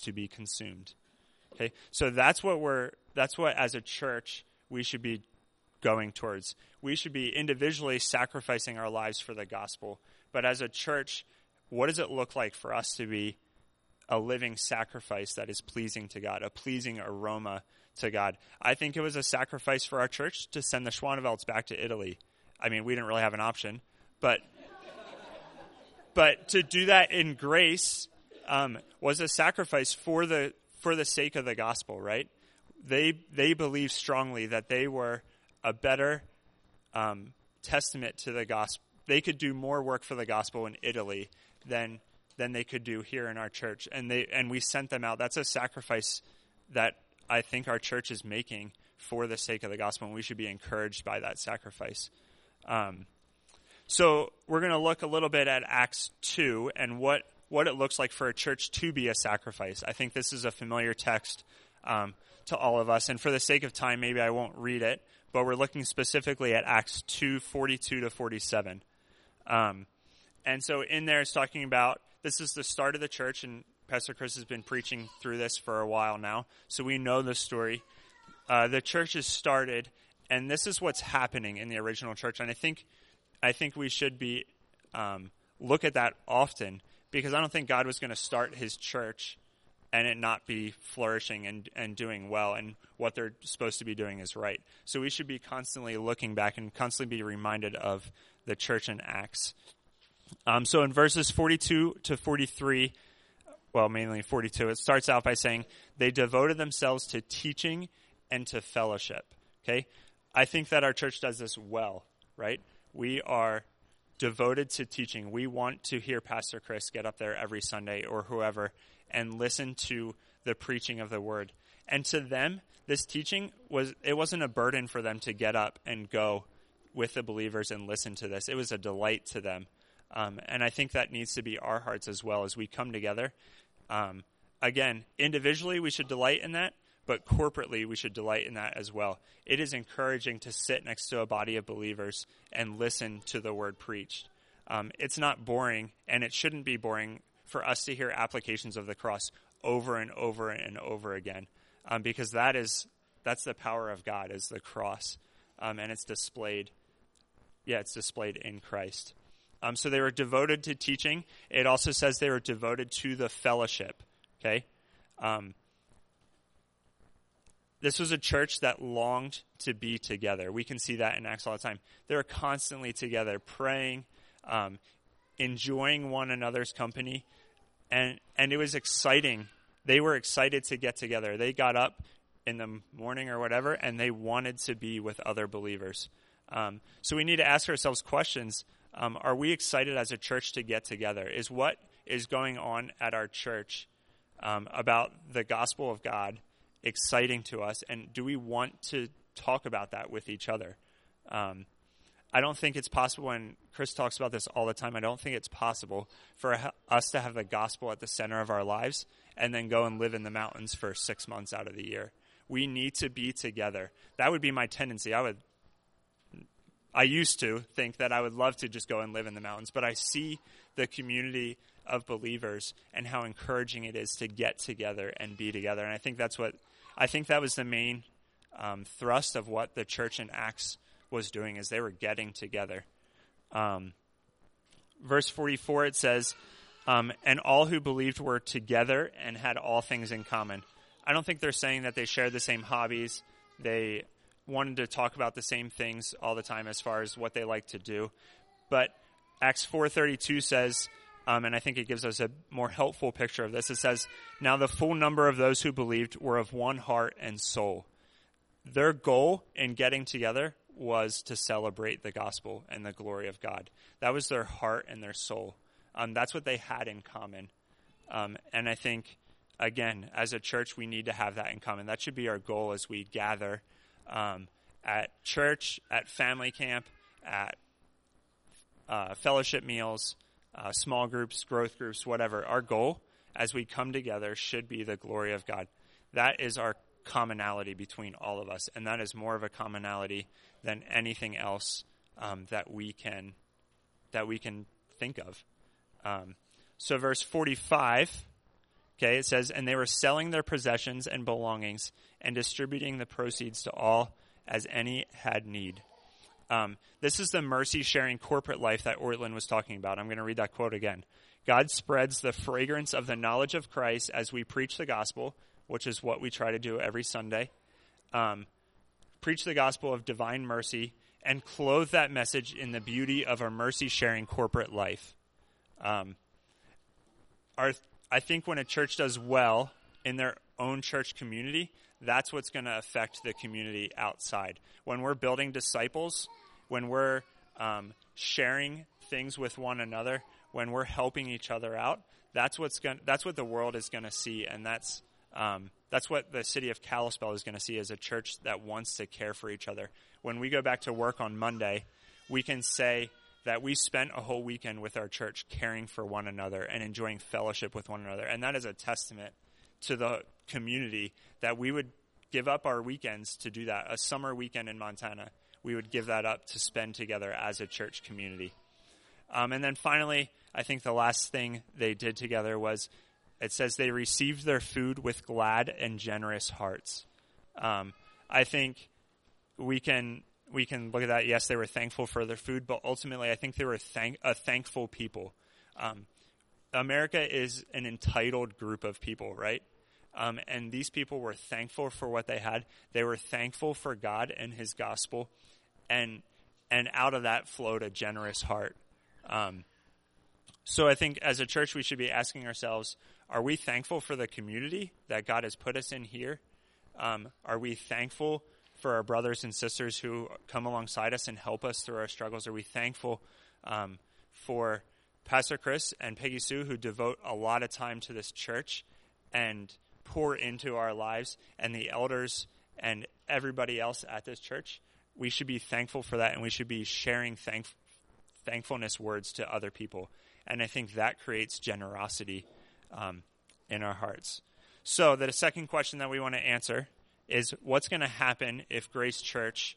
to be consumed. Okay, so that's what as a church we should be going towards. We should be individually sacrificing our lives for the gospel. But as a church, what does it look like for us to be a living sacrifice that is pleasing to God, a pleasing aroma to God? I think it was a sacrifice for our church to send the Schwanevelds back to Italy. I mean, we didn't really have an option, but to do that in grace was a sacrifice for the sake of the gospel, right? They believed strongly that they were a better testament to the gospel. They could do more work for the gospel in Italy than they could do here in our church, and we sent them out. That's a sacrifice that I think our church is making for the sake of the gospel, and we should be encouraged by that sacrifice. So we're going to look a little bit at Acts 2 and what it looks like for a church to be a sacrifice. I think this is a familiar text to all of us, and for the sake of time, maybe I won't read it, but we're looking specifically at Acts 2:42 to 47. And so in there it's talking about, this is the start of the church, and Pastor Chris has been preaching through this for a while now, so we know the story. The church is started, and this is what's happening in the original church, and I think we should be look at that often, because I don't think God was going to start his church and it not be flourishing and doing well, and what they're supposed to be doing is right. So we should be constantly looking back and constantly be reminded of the church in Acts. So in verses 42 to 43, well, mainly 42, it starts out by saying, they devoted themselves to teaching and to fellowship. Okay? I think that our church does this well, right? We are devoted to teaching. We want to hear Pastor Chris get up there every Sunday, or whoever, and listen to the preaching of the word. And to them, this teaching wasn't a burden for them to get up and go with the believers and listen to this. It was a delight to them. And I think that needs to be our hearts as well as we come together. Again, individually we should delight in that, but corporately we should delight in that as well. It is encouraging to sit next to a body of believers and listen to the word preached. It's not boring, and it shouldn't be boring for us to hear applications of the cross over and over and over again, because that's the power of God, is the cross, and it's displayed in Christ. So they were devoted to teaching. It also says they were devoted to the fellowship. Okay, this was a church that longed to be together. We can see that in Acts all the time. They were constantly together, praying, enjoying one another's company, and it was exciting. They were excited to get together. They got up in the morning or whatever, and they wanted to be with other believers. So we need to ask ourselves questions. Are we excited as a church to get together? Is what is going on at our church about the gospel of God exciting to us? And do we want to talk about that with each other? I don't think it's possible, and Chris talks about this all the time, I don't think it's possible for us to have the gospel at the center of our lives and then go and live in the mountains for 6 months out of the year. We need to be together. That would be my tendency. I used to think that I would love to just go and live in the mountains, but I see the community of believers and how encouraging it is to get together and be together. And I think that was the main thrust of what the church in Acts was doing, is they were getting together. Verse 44, it says, and all who believed were together and had all things in common. I don't think they're saying that they shared the same hobbies. They wanted to talk about the same things all the time as far as what they like to do. But Acts 4:32 says, and I think it gives us a more helpful picture of this. It says, now the full number of those who believed were of one heart and soul. Their goal in getting together was to celebrate the gospel and the glory of God. That was their heart and their soul. That's what they had in common. And I think, again, as a church, we need to have that in common. That should be our goal as we gather at church, at family camp, at fellowship meals, small groups, growth groups, whatever. Our goal as we come together should be the glory of God. That is our commonality between all of us, and that is more of a commonality than anything else that we can think of. So verse 45 Okay, it says, and they were selling their possessions and belongings and distributing the proceeds to all as any had need. This is the mercy-sharing corporate life that Ortlund was talking about. I'm going to read that quote again. God spreads the fragrance of the knowledge of Christ as we preach the gospel, which is what we try to do every Sunday. Preach the gospel of divine mercy and clothe that message in the beauty of a mercy-sharing corporate life. I think when a church does well in their own church community, that's what's going to affect the community outside. When we're building disciples, when we're sharing things with one another, when we're helping each other out, that's what the world is going to see, and that's what the city of Kalispell is going to see as a church that wants to care for each other. When we go back to work on Monday, we can say that we spent a whole weekend with our church caring for one another and enjoying fellowship with one another. And that is a testament to the community that we would give up our weekends to do that. A summer weekend in Montana, we would give that up to spend together as a church community. And then finally, I think the last thing they did together was, it says they received their food with glad and generous hearts. I think we can look at that. Yes, they were thankful for their food, but ultimately I think they were a thankful people. America is an entitled group of people, right? And these people were thankful for what they had. They were thankful for God and his gospel, and out of that flowed a generous heart. So I think as a church we should be asking ourselves, are we thankful for the community that God has put us in here? Are we thankful for our brothers and sisters who come alongside us and help us through our struggles? Are we thankful for Pastor Chris and Peggy Sue, who devote a lot of time to this church and pour into our lives, and the elders and everybody else at this church? We should be thankful for that, and we should be sharing thankfulness words to other people. And I think that creates generosity in our hearts. So the second question that we want to answer is, what's going to happen if Grace Church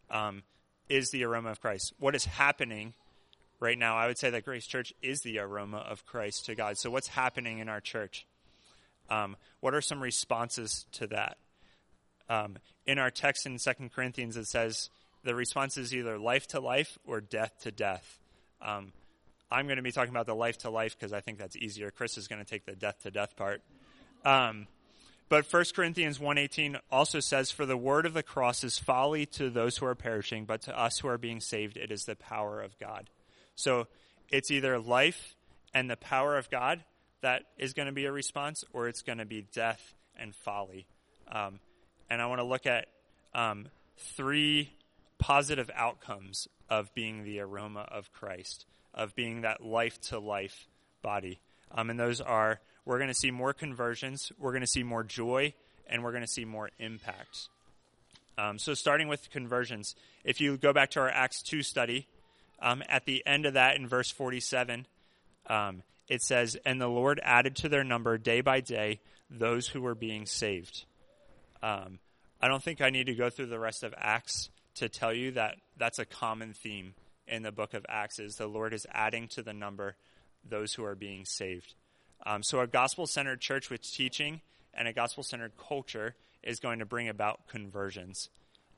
is the aroma of Christ? What is happening right now? I would say that Grace Church is the aroma of Christ to God. So what's happening in our church? What are some responses to that? In our text in 2 Corinthians, it says the response is either life to life or death to death. I'm going to be talking about the life to life because I think that's easier. Chris is going to take the death to death part. But 1 Corinthians 1:18 also says, for the word of the cross is folly to those who are perishing, but to us who are being saved, it is the power of God. So it's either life and the power of God that is going to be a response, or it's going to be death and folly. And I want to look at 3 positive outcomes of being the aroma of Christ, of being that life-to-life body. And those are, we're going to see more conversions, we're going to see more joy, and we're going to see more impact. So starting with conversions, if you go back to our Acts 2 study, at the end of that in verse 47, it says, and the Lord added to their number day by day those who were being saved. I don't think I need to go through the rest of Acts to tell you that that's a common theme in the book of Acts, is the Lord is adding to the number those who are being saved. So a gospel-centered church with teaching and a gospel-centered culture is going to bring about conversions.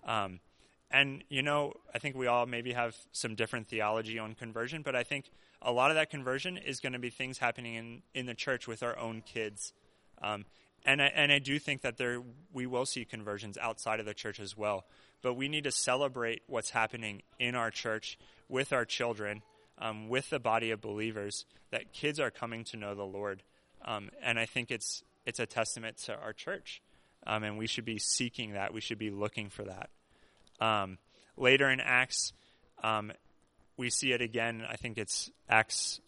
And, I think we all maybe have some different theology on conversion, but I think a lot of that conversion is going to be things happening in the church with our own kids. And I do think that we will see conversions outside of the church as well. But we need to celebrate what's happening in our church with our children, with the body of believers, that kids are coming to know the Lord. And I think it's a testament to our church. And we should be seeking that. We should be looking for that. Later in Acts, we see it again. I think it's Acts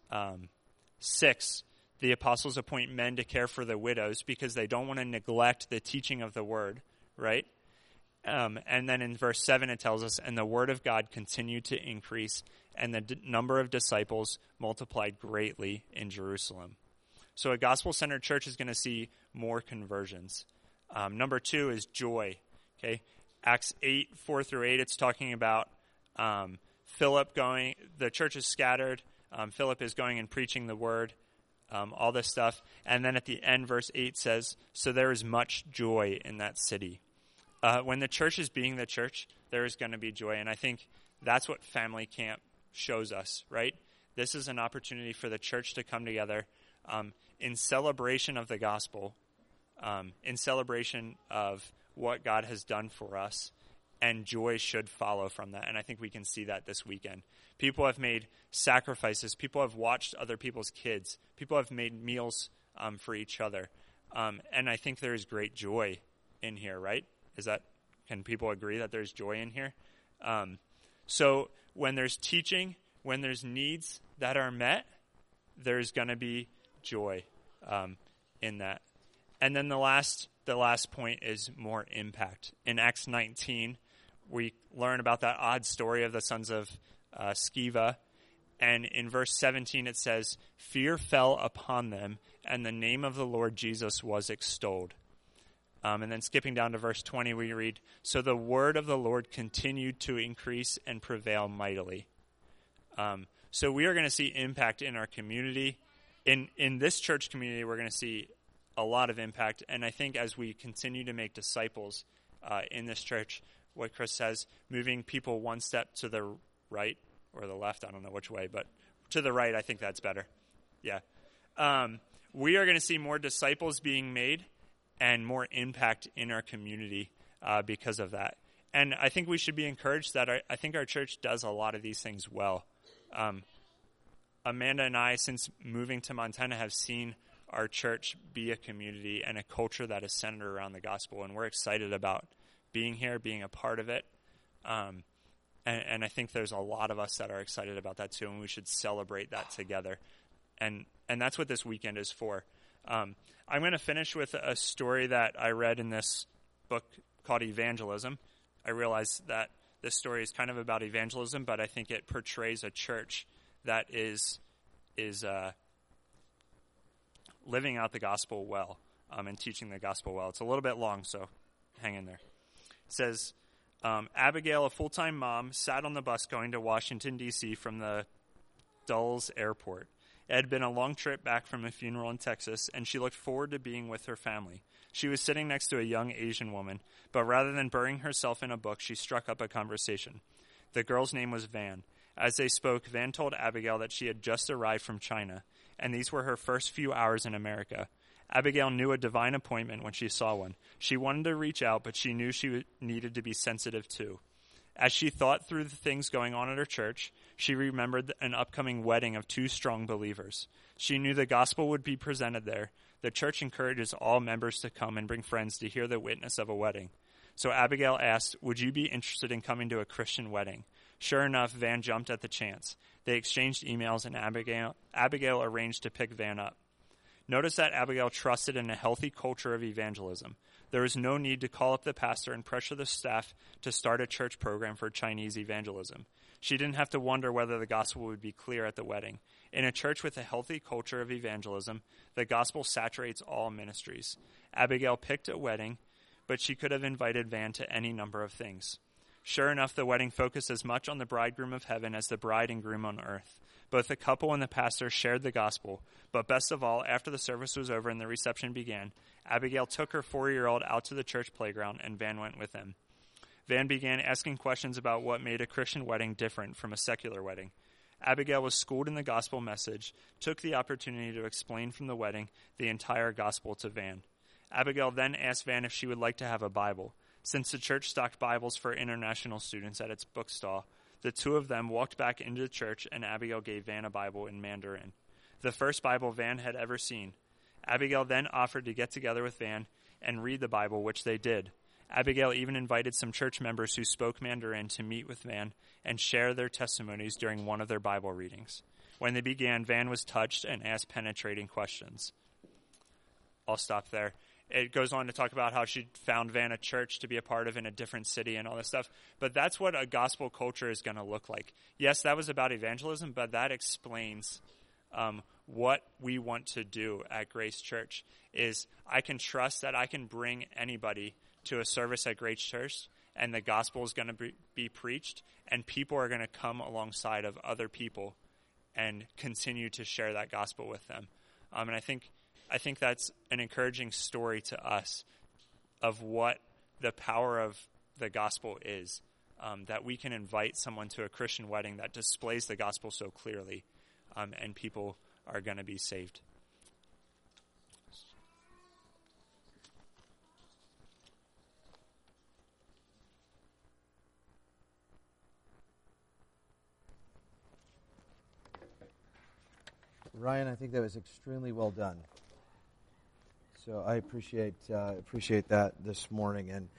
6. The apostles appoint men to care for the widows because they don't want to neglect the teaching of the word, right? And then in verse 7 it tells us, and the word of God continued to increase, and the number of disciples multiplied greatly in Jerusalem. So a gospel-centered church is going to see more conversions. Number 2 is joy. Okay, Acts 8, 4 through 8, it's talking about Philip going, the church is scattered. Philip is going and preaching the word. all this stuff. And then at the end, verse 8 says, so there is much joy in that city. When the church is being the church, there is going to be joy. And I think that's what family camp shows us, right? This is an opportunity for the church to come together in celebration of the gospel, in celebration of what God has done for us, and joy should follow from that. And I think we can see that this weekend. People have made sacrifices. People have watched other people's kids. People have made meals for each other. And I think there is great joy in here, right? Can people agree that there's joy in here? So when there's teaching, when there's needs that are met, there's going to be joy in that. And then the last point is more impact. In Acts 19, we learn about that odd story of the sons of Sceva. And in verse 17, it says, fear fell upon them, and the name of the Lord Jesus was extolled. And then skipping down to verse 20, we read, so the word of the Lord continued to increase and prevail mightily. So we are going to see impact in our community. In this church community, we're going to see a lot of impact. And I think as we continue to make disciples in this church, what Chris says, moving people one step to the right or the left, I don't know which way, but to the right, I think that's better. Yeah. We are going to see more disciples being made and more impact in our community because of that. And I think we should be encouraged that I think our church does a lot of these things well. Amanda and I, since moving to Montana, have seen our church be a community and a culture that is centered around the gospel, and we're excited about being here, being a part of it. And I think there's a lot of us that are excited about that too, and we should celebrate that together. And that's what this weekend is for. I'm going to finish with a story that I read in this book called Evangelism. I realize that this story is kind of about evangelism, but I think it portrays a church that is living out the gospel well and teaching the gospel well. It's a little bit long, so hang in there. It says, Abigail, a full-time mom, sat on the bus going to Washington, D.C. from the Dulles Airport. It had been a long trip back from a funeral in Texas, and she looked forward to being with her family. She was sitting next to a young Asian woman, but rather than burying herself in a book, she struck up a conversation. The girl's name was Van. As they spoke, Van told Abigail that she had just arrived from China, and these were her first few hours in America. Abigail knew a divine appointment when she saw one. She wanted to reach out, but she knew she needed to be sensitive too. As she thought through the things going on at her church, she remembered an upcoming wedding of two strong believers. She knew the gospel would be presented there. The church encourages all members to come and bring friends to hear the witness of a wedding. So Abigail asked, would you be interested in coming to a Christian wedding? Sure enough, Van jumped at the chance. They exchanged emails, and Abigail arranged to pick Van up. Notice that Abigail trusted in a healthy culture of evangelism. There was no need to call up the pastor and pressure the staff to start a church program for Chinese evangelism. She didn't have to wonder whether the gospel would be clear at the wedding. In a church with a healthy culture of evangelism, the gospel saturates all ministries. Abigail picked a wedding, but she could have invited Van to any number of things. Sure enough, the wedding focused as much on the bridegroom of heaven as the bride and groom on earth. Both the couple and the pastor shared the gospel, but best of all, after the service was over and the reception began, Abigail took her 4-year-old out to the church playground, and Van went with them. Van began asking questions about what made a Christian wedding different from a secular wedding. Abigail was schooled in the gospel message, took the opportunity to explain from the wedding the entire gospel to Van. Abigail then asked Van if she would like to have a Bible. Since the church stocked Bibles for international students at its bookstall, the two of them walked back into the church, and Abigail gave Van a Bible in Mandarin, the first Bible Van had ever seen. Abigail then offered to get together with Van and read the Bible, which they did. Abigail even invited some church members who spoke Mandarin to meet with Van and share their testimonies during one of their Bible readings. When they began, Van was touched and asked penetrating questions. I'll stop there. It goes on to talk about how she found Van a church to be a part of in a different city and all this stuff. But that's what a gospel culture is going to look like. Yes, that was about evangelism, but that explains what we want to do at Grace Church. Is I can trust that I can bring anybody to a service at Grace Church, and the gospel is going to be preached, and people are going to come alongside of other people and continue to share that gospel with them. And I think that's an encouraging story to us of what the power of the gospel is, that we can invite someone to a Christian wedding that displays the gospel so clearly, and people are going to be saved. Ryan, I think that was extremely well done. So I appreciate that this morning, and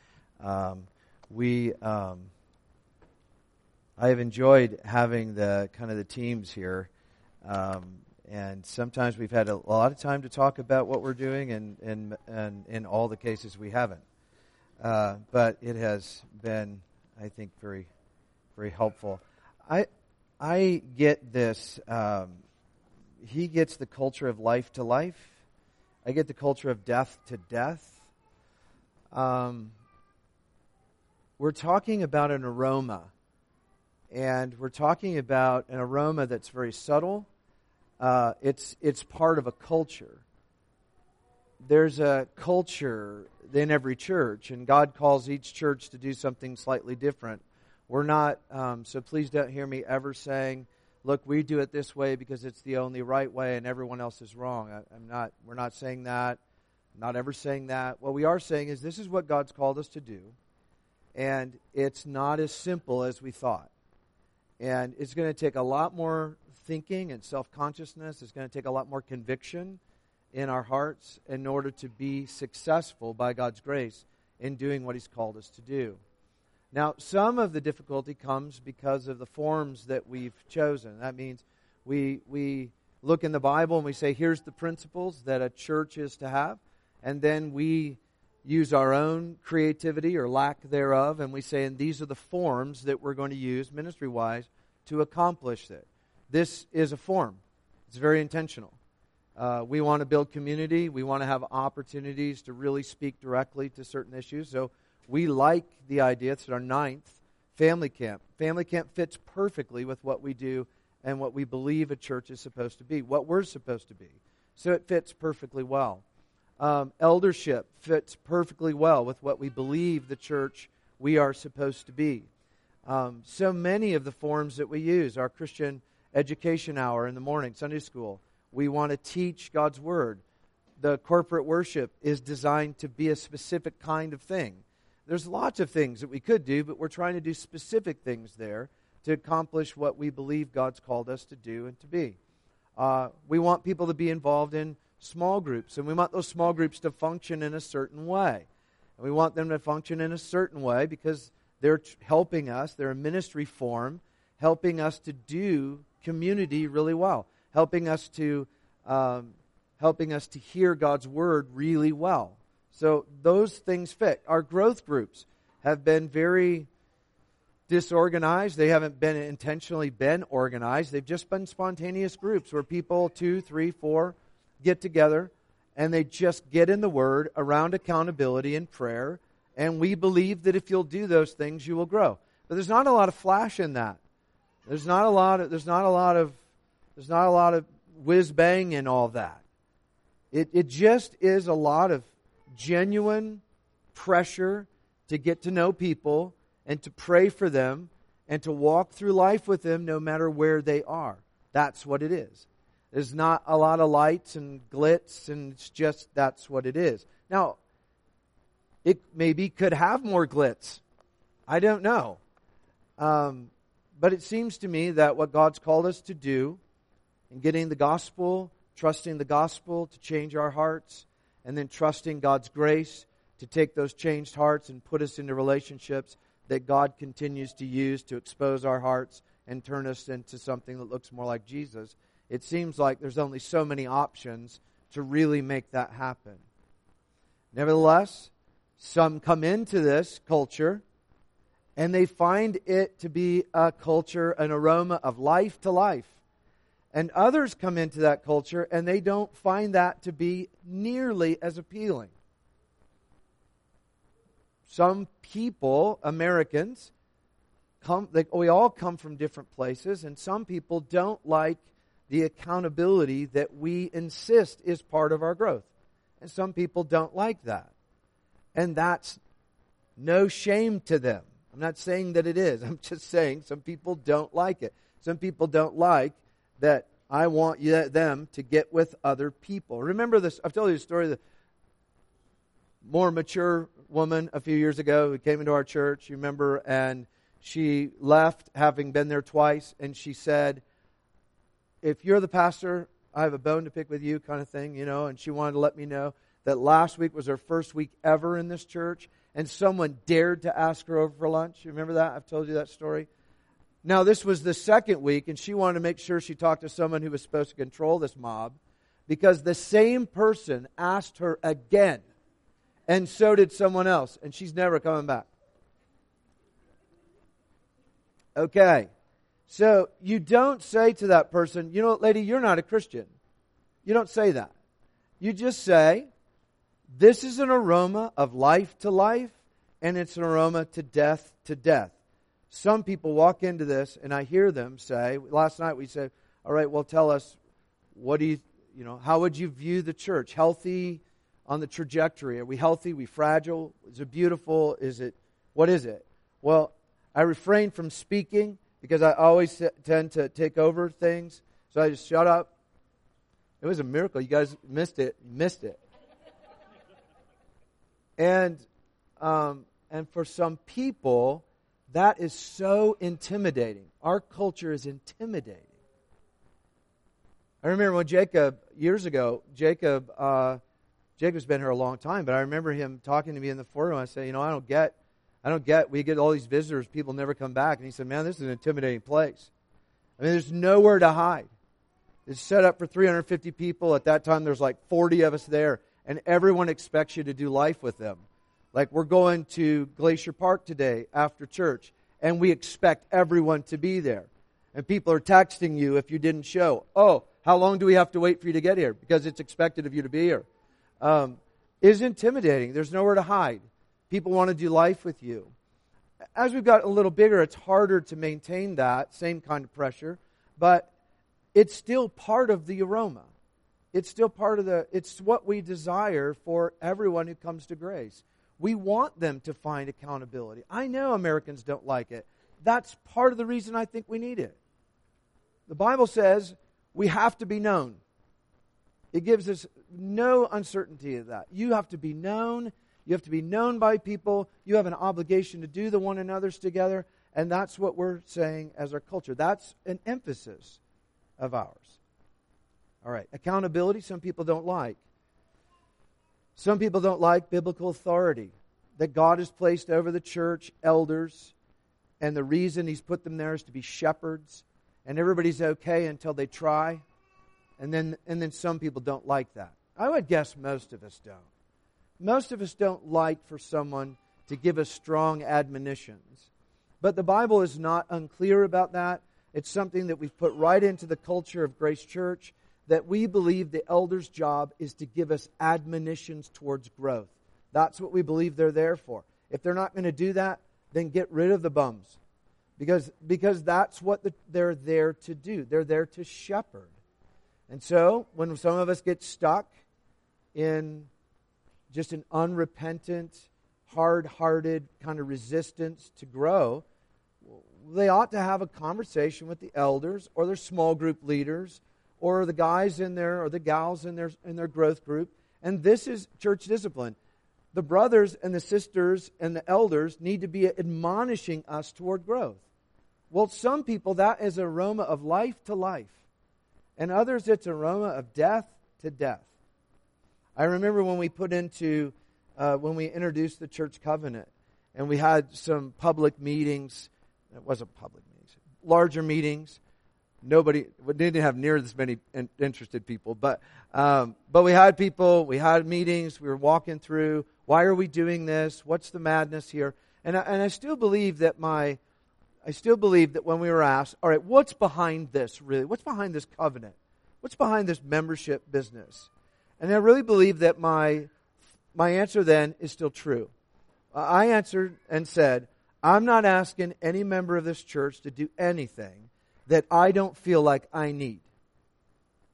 I have enjoyed having the teams here, and sometimes we've had a lot of time to talk about what we're doing, and in all the cases we haven't. But it has been, I think, very, very helpful. I get this. He gets the culture of life to life. I get the culture of death to death. We're talking about an aroma. And we're talking about an aroma that's very subtle. It's part of a culture. There's a culture in every church, and God calls each church to do something slightly different. We're not, so please don't hear me ever saying, look, we do it this way because it's the only right way and everyone else is wrong. We're not saying that. I'm not ever saying that. What we are saying is this is what God's called us to do. And it's not as simple as we thought. And it's going to take a lot more thinking and self-consciousness. It's going to take a lot more conviction in our hearts in order to be successful by God's grace in doing what He's called us to do. Now, some of the difficulty comes because of the forms that we've chosen. That means we look in the Bible and we say, here's the principles that a church is to have. And then we use our own creativity or lack thereof, and we say, and these are the forms that we're going to use ministry-wise to accomplish it. This is a form. It's very intentional. We want to build community. We want to have opportunities to really speak directly to certain issues. So we like the idea. It's our 9th family camp. Family camp fits perfectly with what we do and what we believe a church is supposed to be, what we're supposed to be. So it fits perfectly well. Eldership fits perfectly well with what we believe the church we are supposed to be. So many of the forms that we use, our Christian education hour in the morning, Sunday school, we want to teach God's Word. The corporate worship is designed to be a specific kind of thing. There's lots of things that we could do, but we're trying to do specific things there to accomplish what we believe God's called us to do and to be. We want people to be involved in small groups, and we want those small groups to function in a certain way. And we want them to function in a certain way because they're helping us, they're a ministry form, helping us to do community really well, helping us to hear God's Word really well. So those things fit. Our growth groups have been very disorganized. They haven't been intentionally been organized. They've just been spontaneous groups where people, 2, 3, 4, get together and they just get in the Word around accountability and prayer. And we believe that if you'll do those things, you will grow. But there's not a lot of flash in that. There's not a lot of whiz bang in all that. It just is a lot of genuine pressure to get to know people and to pray for them and to walk through life with them no matter where they are. That's what it is. There's not a lot of lights and glitz, and it's just that's what it is. Now, it maybe could have more glitz. I don't know. But it seems to me that what God's called us to do in getting the gospel, trusting the gospel to change our hearts, and then trusting God's grace to take those changed hearts and put us into relationships that God continues to use to expose our hearts and turn us into something that looks more like Jesus. It seems like there's only so many options to really make that happen. Nevertheless, some come into this culture and they find it to be a culture, an aroma of life to life. And others come into that culture and they don't find that to be nearly as appealing. Some people, Americans, we all come from different places, and some people don't like the accountability that we insist is part of our growth. And some people don't like that. And that's no shame to them. I'm not saying that it is. I'm just saying some people don't like it. Some people don't like that I want them to get with other people. Remember this, I've told you the story of the more mature woman a few years ago who came into our church, you remember, and she left having been there twice, and she said, if you're the pastor, I have a bone to pick with you kind of thing, and she wanted to let me know that last week was her first week ever in this church, and someone dared to ask her over for lunch. You remember that? I've told you that story. Now, this was the second week, and she wanted to make sure she talked to someone who was supposed to control this mob, because the same person asked her again, and so did someone else, and she's never coming back. Okay, so you don't say to that person, lady, you're not a Christian. You don't say that. You just say, this is an aroma of life to life, and it's an aroma to death to death. Some people walk into this, and I hear them say, last night we said, all right, well, tell us, how would you view the church? Healthy on the trajectory? Are we healthy? Are we fragile? Is it beautiful? What is it? Well, I refrain from speaking because I always tend to take over things. So I just shut up. It was a miracle. You guys missed it. And for some people, that is so intimidating. Our culture is intimidating. I remember when years ago, Jacob's been here a long time, but I remember him talking to me in the forum. I said, I don't get, we get all these visitors, people never come back. And he said, man, this is an intimidating place. I mean, there's nowhere to hide. It's set up for 350 people. At that time, there's like 40 of us there, and everyone expects you to do life with them. Like, we're going to Glacier Park today after church, and we expect everyone to be there. And people are texting you if you didn't show. Oh, how long do we have to wait for you to get here? Because it's expected of you to be here. Is intimidating. There's nowhere to hide. People want to do life with you. As we've got a little bigger, it's harder to maintain that same kind of pressure, but it's still part of the aroma. It's still it's what we desire for everyone who comes to Grace. We want them to find accountability. I know Americans don't like it. That's part of the reason I think we need it. The Bible says we have to be known. It gives us no uncertainty of that. You have to be known. You have to be known by people. You have an obligation to do the one another's together. And that's what we're saying as our culture. That's an emphasis of ours. All right, accountability, some people don't like. Some people don't like biblical authority that God has placed over the church, elders, and the reason He's put them there is to be shepherds, and everybody's okay until they try, and then some people don't like that. I would guess most of us don't. Most of us don't like for someone to give us strong admonitions. But the Bible is not unclear about that. It's something that we've put right into the culture of Grace Church, that we believe the elder's job is to give us admonitions towards growth. That's what we believe they're there for. If they're not going to do that, then get rid of the bums. Because that's what they're there to do. They're there to shepherd. And so, when some of us get stuck in just an unrepentant, hard-hearted kind of resistance to grow, they ought to have a conversation with the elders or their small group leaders or the guys in there or the gals in their growth group. And this is church discipline. The brothers and the sisters and the elders need to be admonishing us toward growth. Well, some people, that is an aroma of life to life. And others, it's an aroma of death to death. I remember when we when we introduced the church covenant, and we had some public meetings. It wasn't public meetings, larger meetings. We didn't have near as many interested people, but we had people, we had meetings, we were walking through, why are we doing this? What's the madness here? And I still believe that when we were asked, all right, what's behind this really? What's behind this covenant? What's behind this membership business? And I really believe that my answer then is still true. I answered and said, I'm not asking any member of this church to do anything that I don't feel like I need.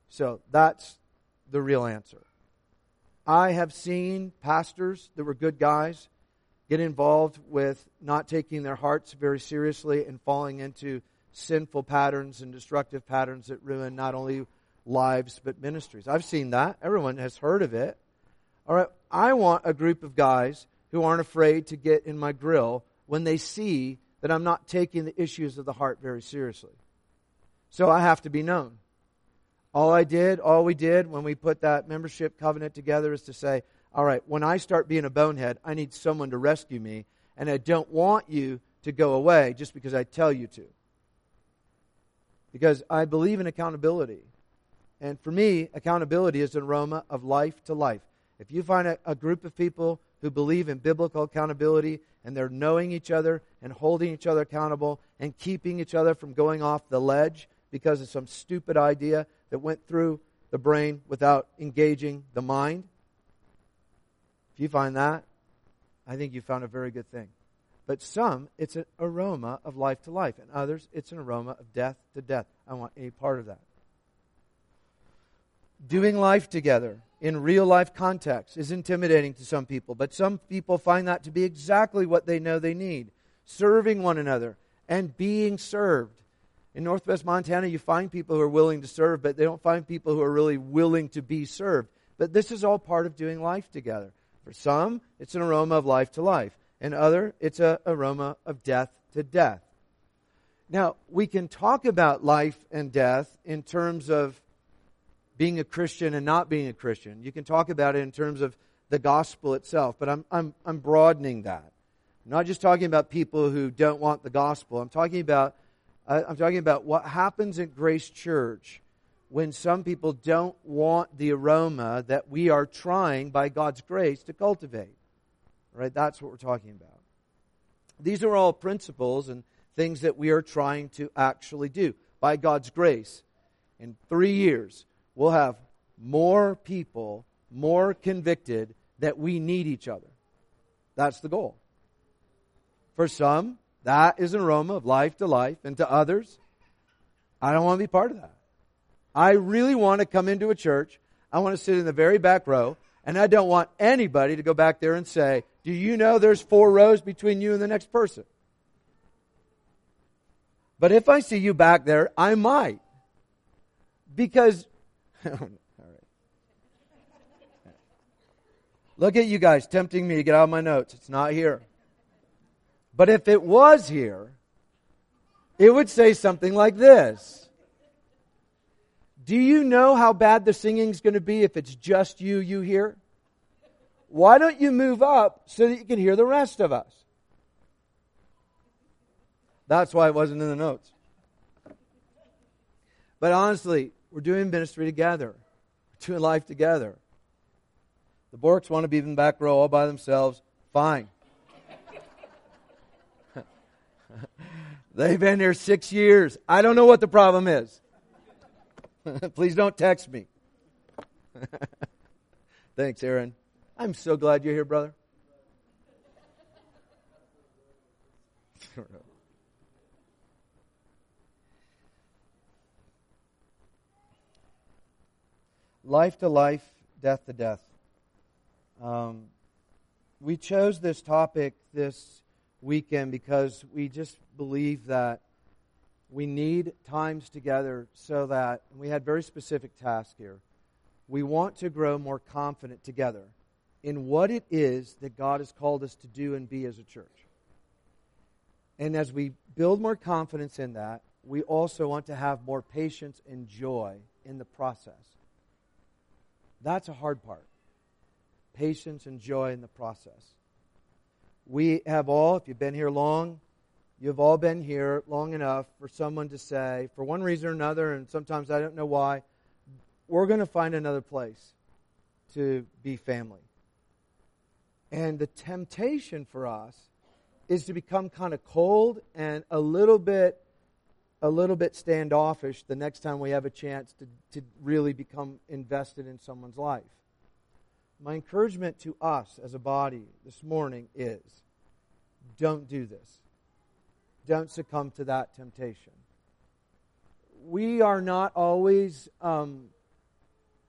So that's the real answer. I have seen pastors that were good guys get involved with not taking their hearts very seriously and falling into sinful patterns and destructive patterns that ruin not only lives but ministries. I've seen that. Everyone has heard of it. All right, I want a group of guys who aren't afraid to get in my grill when they see that I'm not taking the issues of the heart very seriously. So I have to be known. All we did when we put that membership covenant together is to say, all right, when I start being a bonehead, I need someone to rescue me, and I don't want you to go away just because I tell you to. Because I believe in accountability. And for me, accountability is an aroma of life to life. If you find a group of people who believe in biblical accountability and they're knowing each other and holding each other accountable and keeping each other from going off the ledge because of some stupid idea that went through the brain without engaging the mind, if you find that, I think you found a very good thing. But some, it's an aroma of life to life, and others, it's an aroma of death to death. I want any part of that. Doing life together in real life context is intimidating to some people, but some people find that to be exactly what they know they need. Serving one another and being served. In Northwest Montana, you find people who are willing to serve, but they don't find people who are really willing to be served. But this is all part of doing life together. For some, it's an aroma of life to life. And other, it's an aroma of death to death. Now, we can talk about life and death in terms of being a Christian and not being a Christian. You can talk about it in terms of the gospel itself, but I'm broadening that. I'm not just talking about people who don't want the gospel. I'm talking about what happens at Grace Church when some people don't want the aroma that we are trying by God's grace to cultivate. Right? That's what we're talking about. These are all principles and things that we are trying to actually do by God's grace. In 3 years, we'll have more people, more convicted that we need each other. That's the goal. For some, that is an aroma of life to life, and to others, I don't want to be part of that. I really want to come into a church. I want to sit in the very back row, and I don't want anybody to go back there and say, do you know there's 4 rows between you and the next person? But if I see you back there, I might. Because, all right. Look at you guys tempting me to get out of my notes. It's not here. But if it was here, it would say something like this. Do you know how bad the singing's going to be if it's just you hear? Why don't you move up so that you can hear the rest of us? That's why it wasn't in the notes. But honestly, we're doing ministry together. We're doing life together. The Borks want to be in the back row all by themselves. Fine. They've been here 6 years. I don't know what the problem is. Please don't text me. Thanks, Aaron. I'm so glad you're here, brother. Life to life, death to death. We chose this topic this weekend because we just believe that we need times together so that, we had very specific tasks here, we want to grow more confident together in what it is that God has called us to do and be as a church. And as we build more confidence in that, we also want to have more patience and joy in the process. That's a hard part. Patience and joy in the process. We have all, if you've been here long, you've all been here long enough for someone to say, for one reason or another, and sometimes I don't know why, we're going to find another place to be family. And the temptation for us is to become kind of cold and a little bit standoffish the next time we have a chance to really become invested in someone's life. My encouragement to us as a body this morning is, don't do this. Don't succumb to that temptation. We are not always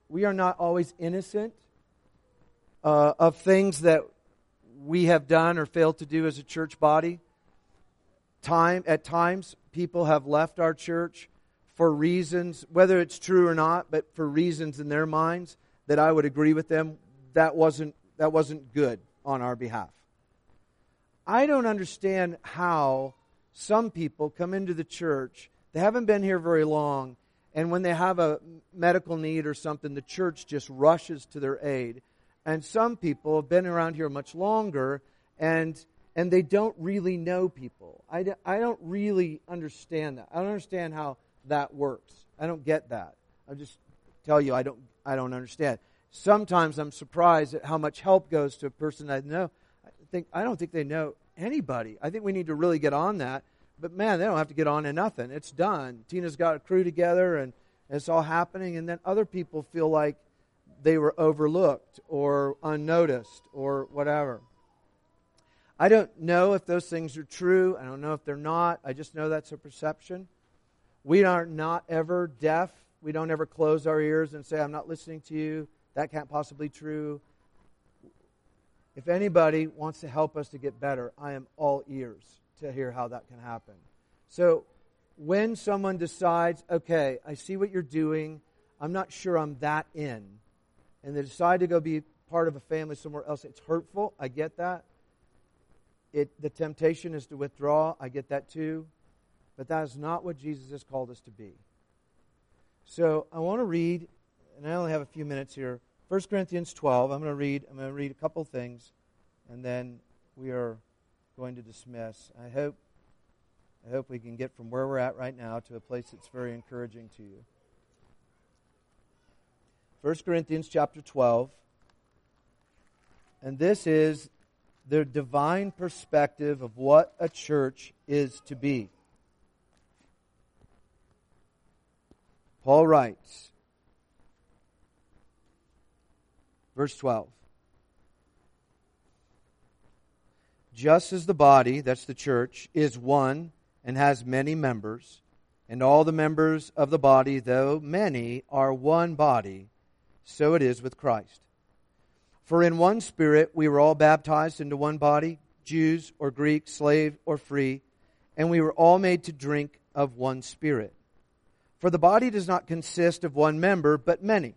we are not always innocent of things that we have done or failed to do as a church body. At times, people have left our church for reasons, whether it's true or not, but for reasons in their minds that I would agree with them, that wasn't good on our behalf. I don't understand how some people come into the church, they haven't been here very long, and when they have a medical need or something, the church just rushes to their aid. And some people have been around here much longer, and they don't really know people. I don't really understand that. I don't understand how that works. I don't get that. I'll just tell you I don't understand. Sometimes I'm surprised at how much help goes to a person I know. I don't think they know anybody. I think we need to really get on that. But man, they don't have to get on to nothing. It's done. Tina's got a crew together and it's all happening, and then other people feel like they were overlooked or unnoticed or whatever. I don't know if those things are true. I don't know if they're not. I just know that's a perception. We are not ever deaf. We don't ever close our ears and say, I'm not listening to you. That can't possibly be true. If anybody wants to help us to get better, I am all ears to hear how that can happen. So when someone decides, okay, I see what you're doing, I'm not sure I'm that in, and they decide to go be part of a family somewhere else, it's hurtful. I get that. The temptation is to withdraw. I get that too. But that is not what Jesus has called us to be. So I want to read, and I only have a few minutes here, 1 Corinthians 12. I'm going to read a couple things, and then we are going to dismiss. I hope we can get from where we're at right now to a place that's very encouraging to you. 1 Corinthians chapter 12. And this is the divine perspective of what a church is to be. Paul writes, verse 12, just as the body, that's the church, is one and has many members, and all the members of the body, though many, are one body, so it is with Christ. For in one Spirit we were all baptized into one body, Jews or Greeks, slave or free, and we were all made to drink of one Spirit. For the body does not consist of one member, but many.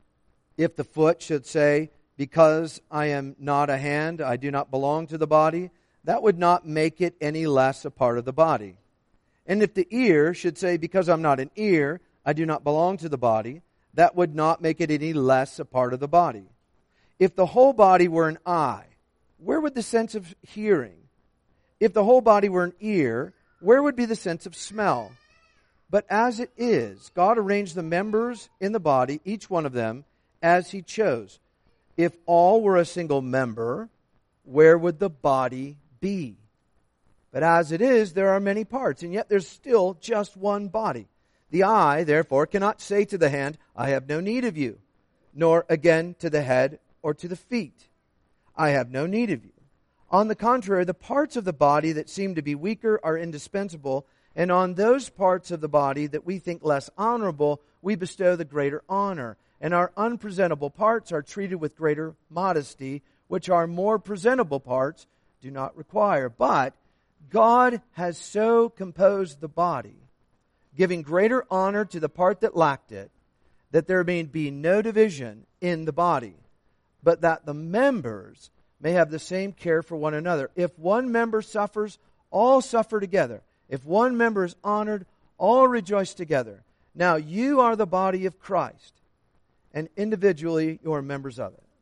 If the foot should say, because I am not a hand, I do not belong to the body, that would not make it any less a part of the body. And if the ear should say, because I'm not an ear, I do not belong to the body, that would not make it any less a part of the body. If the whole body were an eye, where would the sense of hearing? If the whole body were an ear, where would be the sense of smell? But as it is, God arranged the members in the body, each one of them, as He chose. If all were a single member, where would the body be? But as it is, there are many parts, and yet there's still just one body. The eye, therefore, cannot say to the hand, I have no need of you, nor again to the head or to the feet, I have no need of you. On the contrary, the parts of the body that seem to be weaker are indispensable, and on those parts of the body that we think less honorable, we bestow the greater honor. And our unpresentable parts are treated with greater modesty, which our more presentable parts do not require. But God has so composed the body, giving greater honor to the part that lacked it, that there may be no division in the body, but that the members may have the same care for one another. If one member suffers, all suffer together. If one member is honored, all rejoice together. Now you are the body of Christ, and individually you are members of it.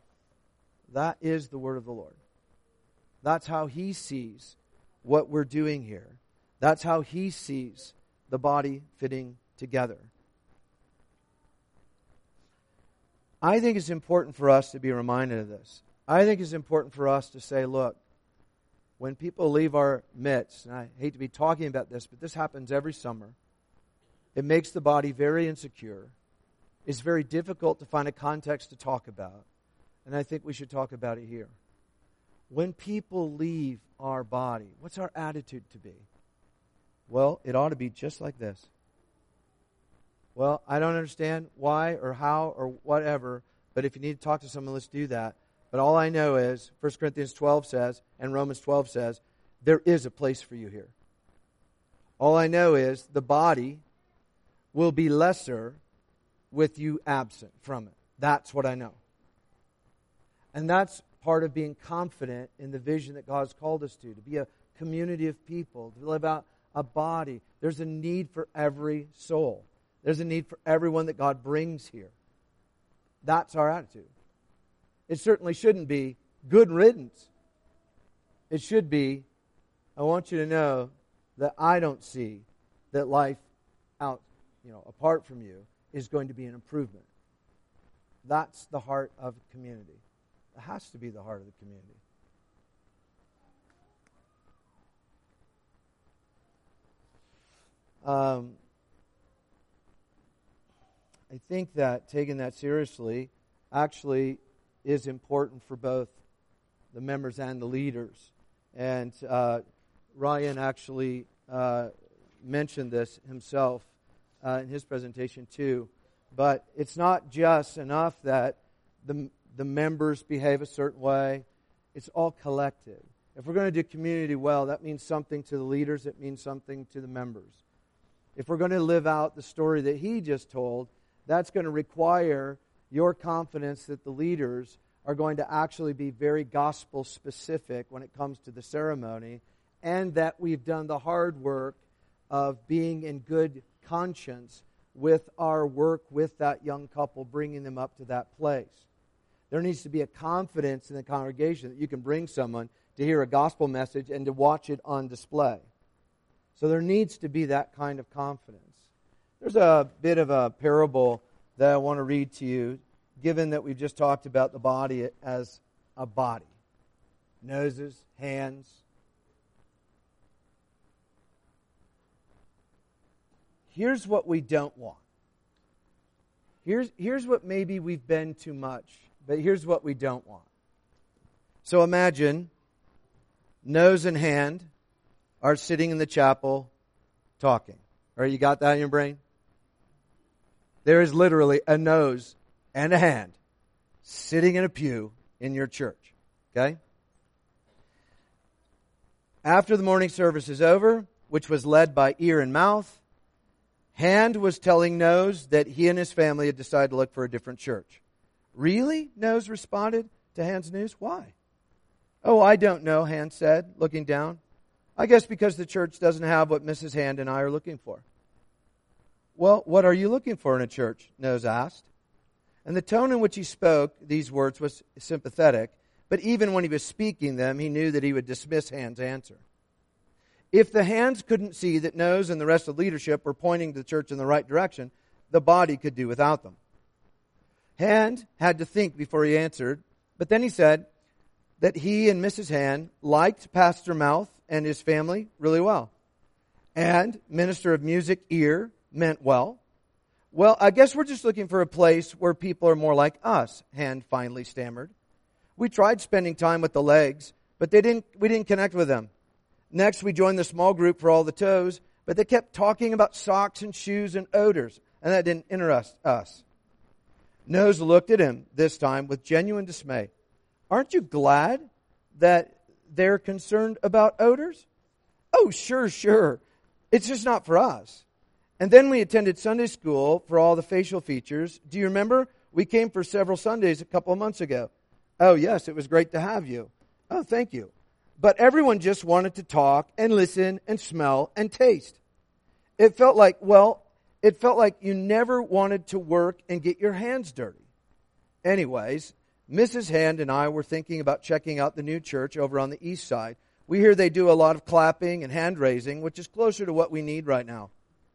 That is the word of the Lord. That's how He sees what we're doing here. That's how He sees the body fitting together. I think it's important for us to be reminded of this. I think it's important for us to say, look, when people leave our midst, and I hate to be talking about this, but this happens every summer, it makes the body very insecure. It's very difficult to find a context to talk about. And I think we should talk about it here. When people leave our body, what's our attitude to be? Well, it ought to be just like this. Well, I don't understand why or how or whatever, but if you need to talk to someone, let's do that. But all I know is 1 Corinthians 12 says, and Romans 12 says, there is a place for you here. All I know is the body will be lesser with you absent from it. That's what I know. And that's part of being confident in the vision that God's called us to be a community of people, to live out a body. There's a need for every soul. There's a need for everyone that God brings here. That's our attitude. It certainly shouldn't be good riddance. It should be, I want you to know that I don't see that life out, apart from you is going to be an improvement. That's the heart of a community. It has to be the heart of the community. I think that taking that seriously actually is important for both the members and the leaders. And Ryan actually mentioned this himself in his presentation too. But it's not just enough that the members behave a certain way. It's all collective. If we're going to do community well, that means something to the leaders. It means something to the members. If we're going to live out the story that he just told, that's going to require your confidence that the leaders are going to actually be very gospel specific when it comes to the ceremony, and that we've done the hard work of being in good conscience with our work with that young couple, bringing them up to that place. There needs to be a confidence in the congregation that you can bring someone to hear a gospel message and to watch it on display. So there needs to be that kind of confidence. There's a bit of a parable that I want to read to you, given that we've just talked about the body as a body. Noses, hands. Here's what we don't want. Here's what maybe we've been too much, but here's what we don't want. So imagine nose and hand are sitting in the chapel talking. All right, you got that in your brain? There is literally a nose and a hand sitting in a pew in your church. Okay? After the morning service is over, which was led by ear and mouth, Hand was telling Nose that he and his family had decided to look for a different church. Really? Nose responded to Hand's news. Why? Oh, I don't know, Hand said, looking down. I guess because the church doesn't have what Mrs. Hand and I are looking for. Well, what are you looking for in a church? Nose asked. And the tone in which he spoke these words was sympathetic, but even when he was speaking them, he knew that he would dismiss Hand's answer. If the hands couldn't see that Nose and the rest of leadership were pointing the church in the right direction, the body could do without them. Hand had to think before he answered, but then he said that he and Mrs. Hand liked Pastor Mouth and his family really well. And Minister of Music Ear meant well. Well, I guess we're just looking for a place where people are more like us, Hand finally stammered. We tried spending time with the Legs, but we didn't connect with them. Next, we joined the small group for all the toes, but they kept talking about socks and shoes and odors, and that didn't interest us. Nose looked at him, this time with genuine dismay. Aren't you glad that they're concerned about odors? Oh, sure. It's just not for us. And then we attended Sunday school for all the facial features. Do you remember? We came for several Sundays a couple of months ago. Oh, yes, it was great to have you. Oh, thank you. But everyone just wanted to talk and listen and smell and taste. It felt like you never wanted to work and get your hands dirty. Anyways, Mrs. Hand and I were thinking about checking out the new church over on the east side. We hear they do a lot of clapping and hand raising, which is closer to what we need right now.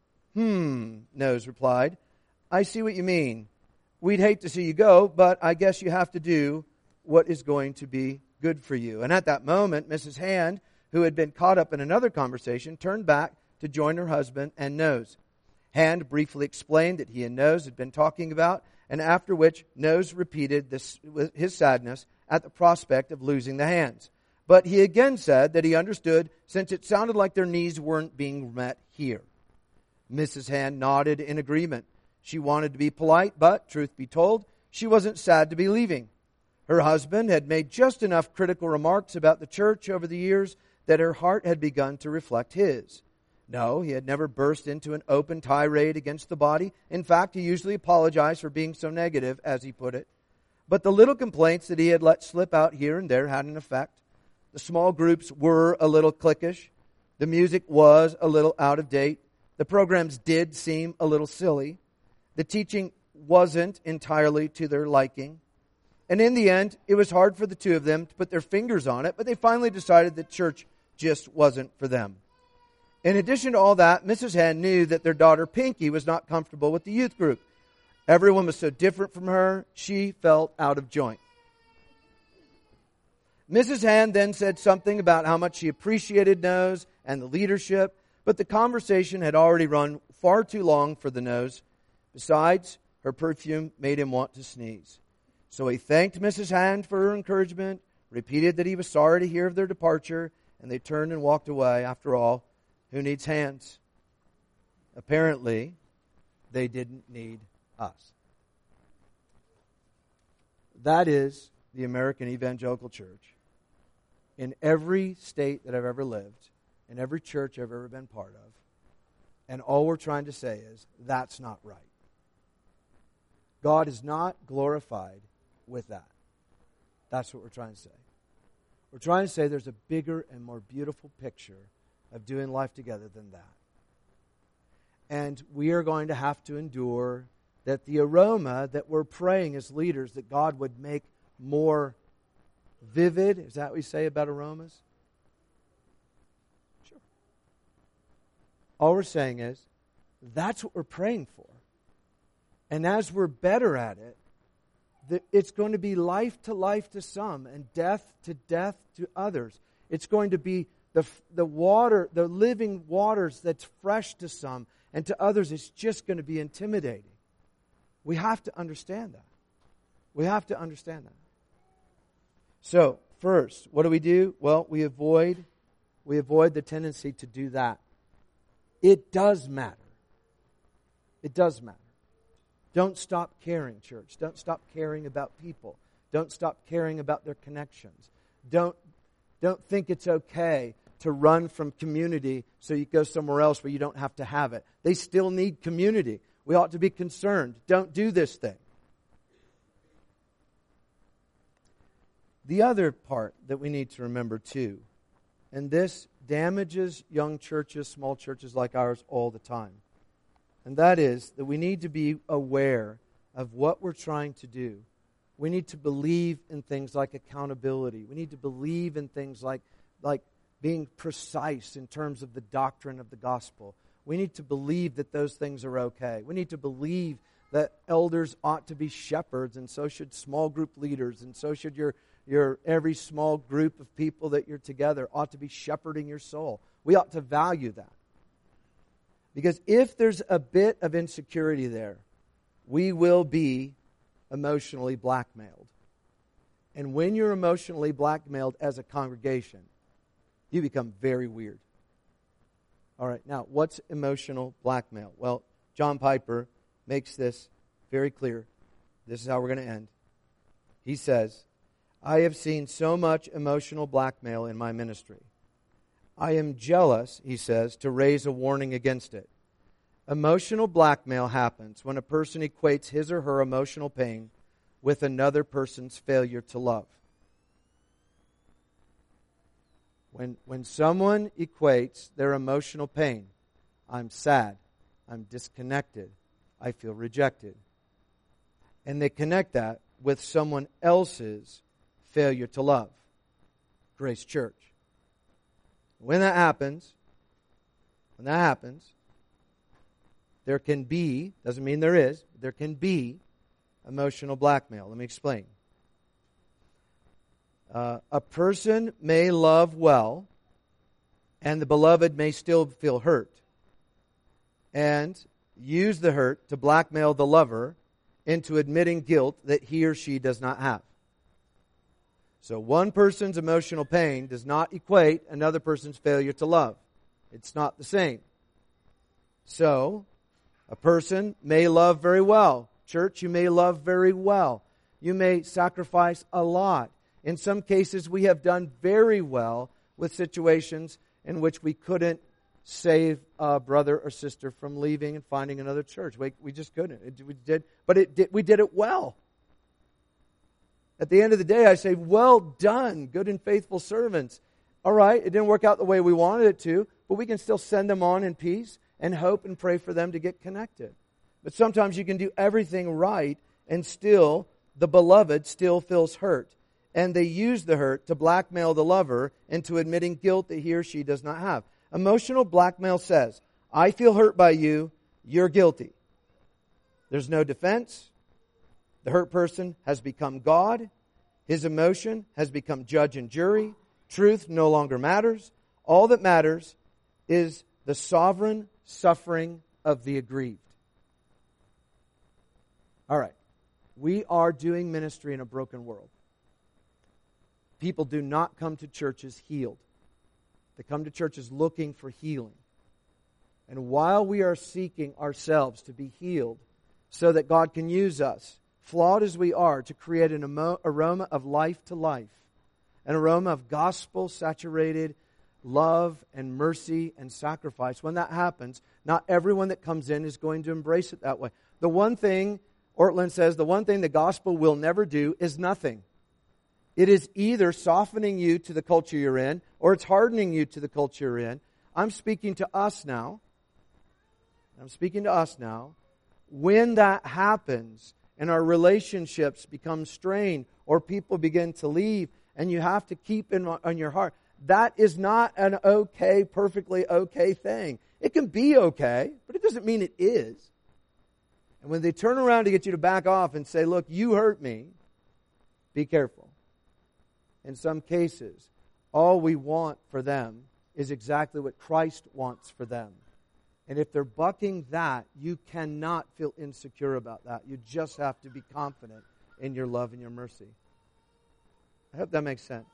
Nose replied. I see what you mean. We'd hate to see you go, but I guess you have to do what is going to be good for you. And at that moment, Mrs. Hand, who had been caught up in another conversation, turned back to join her husband and Nose. Hand briefly explained that he and Nose had been talking about, and after which Nose repeated his sadness at the prospect of losing the hands. But he again said that he understood since it sounded like their needs weren't being met here. Mrs. Hand nodded in agreement. She wanted to be polite, but, truth be told, she wasn't sad to be leaving. Her husband had made just enough critical remarks about the church over the years that her heart had begun to reflect his. No, he had never burst into an open tirade against the body. In fact, he usually apologized for being so negative, as he put it. But the little complaints that he had let slip out here and there had an effect. The small groups were a little cliquish. The music was a little out of date. The programs did seem a little silly. The teaching wasn't entirely to their liking. And in the end, it was hard for the two of them to put their fingers on it, but they finally decided that church just wasn't for them. In addition to all that, Mrs. Hand knew that their daughter Pinky was not comfortable with the youth group. Everyone was so different from her, she felt out of joint. Mrs. Hand then said something about how much she appreciated Nose and the leadership, but the conversation had already run far too long for the Nose. Besides, her perfume made him want to sneeze. So he thanked Mrs. Hand for her encouragement, repeated that he was sorry to hear of their departure, and they turned and walked away. After all, who needs hands? Apparently, they didn't need us. That is the American Evangelical Church. In every state that I've ever lived, in every church I've ever been part of, and all we're trying to say is, that's not right. God is not glorified with that. That's what we're trying to say. We're trying to say there's a bigger and more beautiful picture of doing life together than that. And we are going to have to endure that the aroma that we're praying as leaders, that God would make more vivid. Is that what we say about aromas? Sure. All we're saying is, that's what we're praying for. And as we're better at it, it's going to be life to some and death to others. It's going to be the water, the living waters that's fresh to some, and to others it's just going to be intimidating. We have to understand that. We have to understand that. So, first, what do? Well, we avoid the tendency to do that. It does matter. It does matter. Don't stop caring, church. Don't stop caring about people. Don't stop caring about their connections. Don't think it's okay to run from community so you go somewhere else where you don't have to have it. They still need community. We ought to be concerned. Don't do this thing. The other part that we need to remember too, and this damages young churches, small churches like ours all the time, and that is that we need to be aware of what we're trying to do. We need to believe in things like accountability. We need to believe in things like being precise in terms of the doctrine of the gospel. We need to believe that those things are okay. We need to believe that elders ought to be shepherds, and so should small group leaders, and so should your every small group of people that you're together ought to be shepherding your soul. We ought to value that. Because if there's a bit of insecurity there, we will be emotionally blackmailed. And when you're emotionally blackmailed as a congregation, you become very weird. All right, now, what's emotional blackmail? Well, John Piper makes this very clear. This is how we're going to end. He says, I have seen so much emotional blackmail in my ministry. I am jealous, he says, to raise a warning against it. Emotional blackmail happens when a person equates his or her emotional pain with another person's failure to love. When someone equates their emotional pain, I'm sad, I'm disconnected, I feel rejected, and they connect that with someone else's failure to love, Grace Church. When that happens, there can be, doesn't mean there is, there can be emotional blackmail. Let me explain. A person may love well, and the beloved may still feel hurt, and use the hurt to blackmail the lover into admitting guilt that he or she does not have. So one person's emotional pain does not equate another person's failure to love. It's not the same. So, A person may love very well. Church, you may love very well. You may sacrifice a lot. In some cases, we have done very well with situations in which we couldn't save a brother or sister from leaving and finding another church. We just couldn't. We did it well. At the end of the day, I say, well done, good and faithful servants. All right, it didn't work out the way we wanted it to, but we can still send them on in peace and hope and pray for them to get connected. But sometimes you can do everything right and still, the beloved still feels hurt. And they use the hurt to blackmail the lover into admitting guilt that he or she does not have. Emotional blackmail says, I feel hurt by you, you're guilty. There's no defense. The hurt person has become God. His emotion has become judge and jury. Truth no longer matters. All that matters is the sovereign suffering of the aggrieved. All right. We are doing ministry in a broken world. People do not come to churches healed. They come to churches looking for healing. And while we are seeking ourselves to be healed so that God can use us, flawed as we are, to create an aroma of life to life, an aroma of gospel-saturated love and mercy and sacrifice. When that happens, not everyone that comes in is going to embrace it that way. The one thing, Ortlund says, the one thing the gospel will never do is nothing. It is either softening you to the culture you're in, or it's hardening you to the culture you're in. I'm speaking to us now. When that happens, and our relationships become strained, or people begin to leave, and you have to keep on your heart, that is not an okay, perfectly okay thing. It can be okay, but it doesn't mean it is. And when they turn around to get you to back off and say, look, you hurt me, be careful. In some cases, all we want for them is exactly what Christ wants for them. And if they're bucking that, you cannot feel insecure about that. You just have to be confident in your love and your mercy. I hope that makes sense.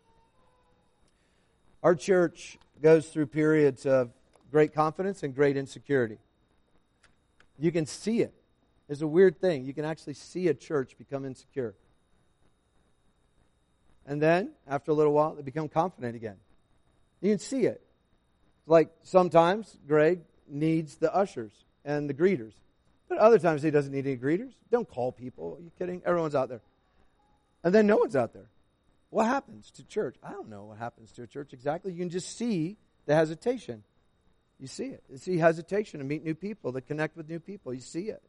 Our church goes through periods of great confidence and great insecurity. You can see it. It's a weird thing. You can actually see a church become insecure. And then, after a little while, they become confident again. You can see it. Like sometimes Greg needs the ushers and the greeters. But other times he doesn't need any greeters. Don't call people. Are you kidding? Everyone's out there. And then no one's out there. What happens to church? I don't know what happens to a church exactly. You can just see the hesitation. You see it. You see hesitation to meet new people, to connect with new people. You see it.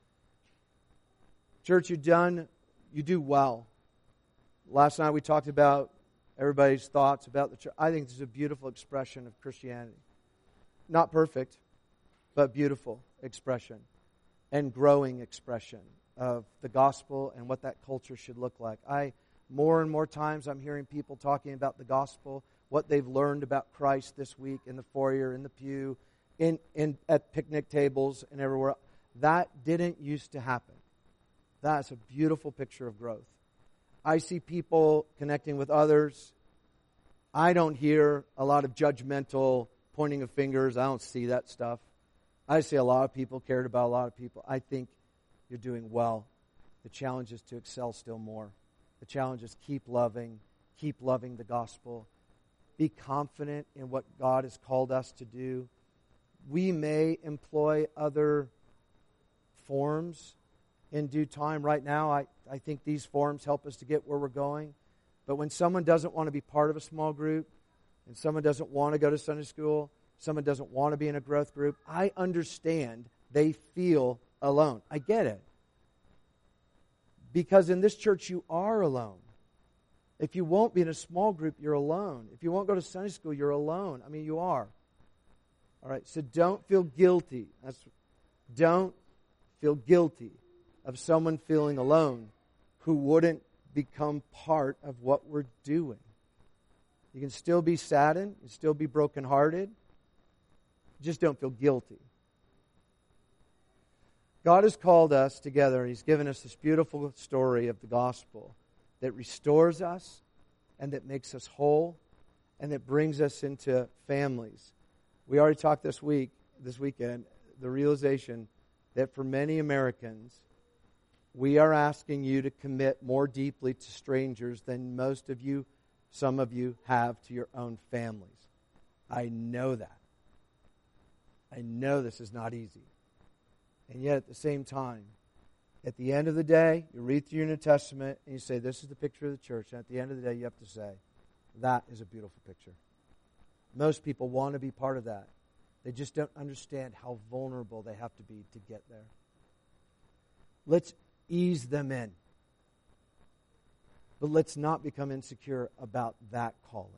Church, you do well. Last night we talked about everybody's thoughts about the church. I think this is a beautiful expression of Christianity. Not perfect, but beautiful expression and growing expression of the gospel and what that culture should look like. More and more times I'm hearing people talking about the gospel, what they've learned about Christ this week in the foyer, in the pew, at picnic tables and everywhere. That didn't used to happen. That's a beautiful picture of growth. I see people connecting with others. I don't hear a lot of judgmental pointing of fingers. I don't see that stuff. I see a lot of people cared about a lot of people. I think you're doing well. The challenge is to excel still more. The challenge is keep loving the gospel. Be confident in what God has called us to do. We may employ other forms in due time. Right now, I think these forms help us to get where we're going. But when someone doesn't want to be part of a small group, and someone doesn't want to go to Sunday school, someone doesn't want to be in a growth group, I understand they feel alone. I get it. Because in this church, you are alone. If you won't be in a small group, you're alone. If you won't go to Sunday school, you're alone. I mean, you are. All right, so don't feel guilty. Don't feel guilty of someone feeling alone who wouldn't become part of what we're doing. You can still be saddened, you can still be brokenhearted. Just don't feel guilty. God has called us together, and He's given us this beautiful story of the gospel that restores us and that makes us whole and that brings us into families. We already talked this weekend, the realization that for many Americans, we are asking you to commit more deeply to strangers than most of you, some of you, have to your own families. I know that. I know this is not easy. And yet at the same time, at the end of the day, you read through your New Testament and you say, this is the picture of the church. And at the end of the day, you have to say, that is a beautiful picture. Most people want to be part of that. They just don't understand how vulnerable they have to be to get there. Let's ease them in. But let's not become insecure about that calling.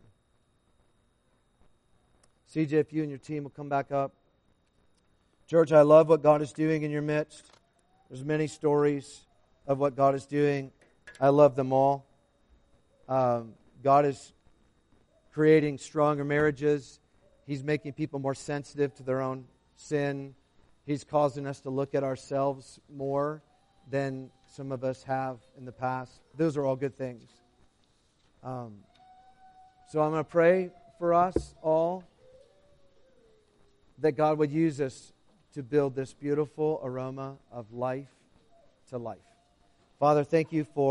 CJ, if you and your team will come back up. Church, I love what God is doing in your midst. There's many stories of what God is doing. I love them all. God is creating stronger marriages. He's making people more sensitive to their own sin. He's causing us to look at ourselves more than some of us have in the past. Those are all good things. So I'm going to pray for us all that God would use us to build this beautiful aroma of life to life. Father, thank you for